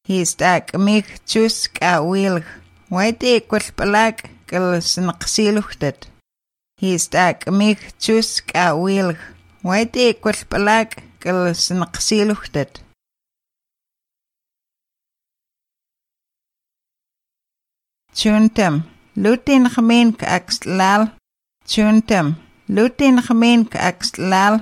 Histak mich chus kawil. Waiti kwalpalak kal snaqsiluhtat. Histak mich chus kawil. Waiti kwalpalak kal snaqsiluhtat. Chuntam, lutin khamin ka akslal. Chuntam, lutin khamin ka akslal.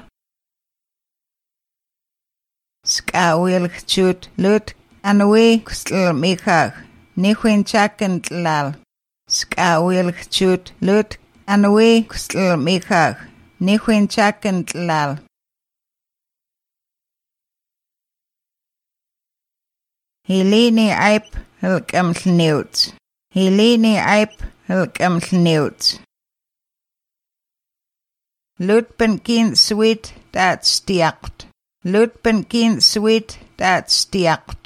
Skawil chut lut anwe ksl mikhag. Nihuin chakan tlal. Skawil chut lut anwe ksl mikhag. Nihuin chakan tlal. Hilini aip hilkaml neuts. Hilini aip hilkaml neuts. Lutpen kin sweet dat stiakt. Lutpen kin sweet dat stiakt.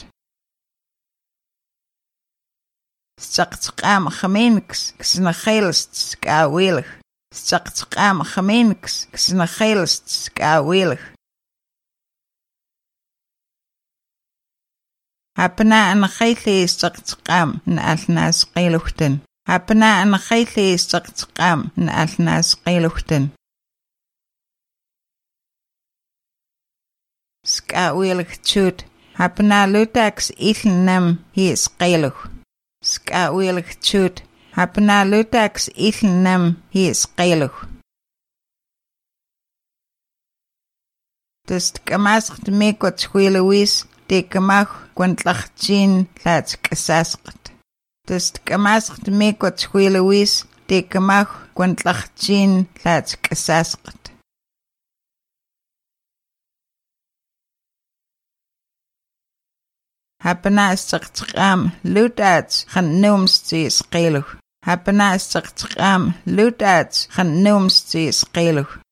Staktsqam khaminks ksnakhilst skawilg. Staktsqam khaminks ksnakhilst skawilg. Hapna an khayli staktsqam n alnas qiluhten. Hapna an khayli staktsqam n alnas qiluhten. Skawilg chut. Hapna lutax ilnam hi qiluh. Skawilg chut. Hapna lutax ilnam hi qiluh. Tust kamasq mikot huilwis te kamach kwantlachchin lats kasasqt. Tust kamasq mikot huilwis te kamach kwantlachchin lats kasasqt. Hapna staktsqam lutats khannumsti sqiluh. Hapna staktsqam lutats khannumsti sqiluh.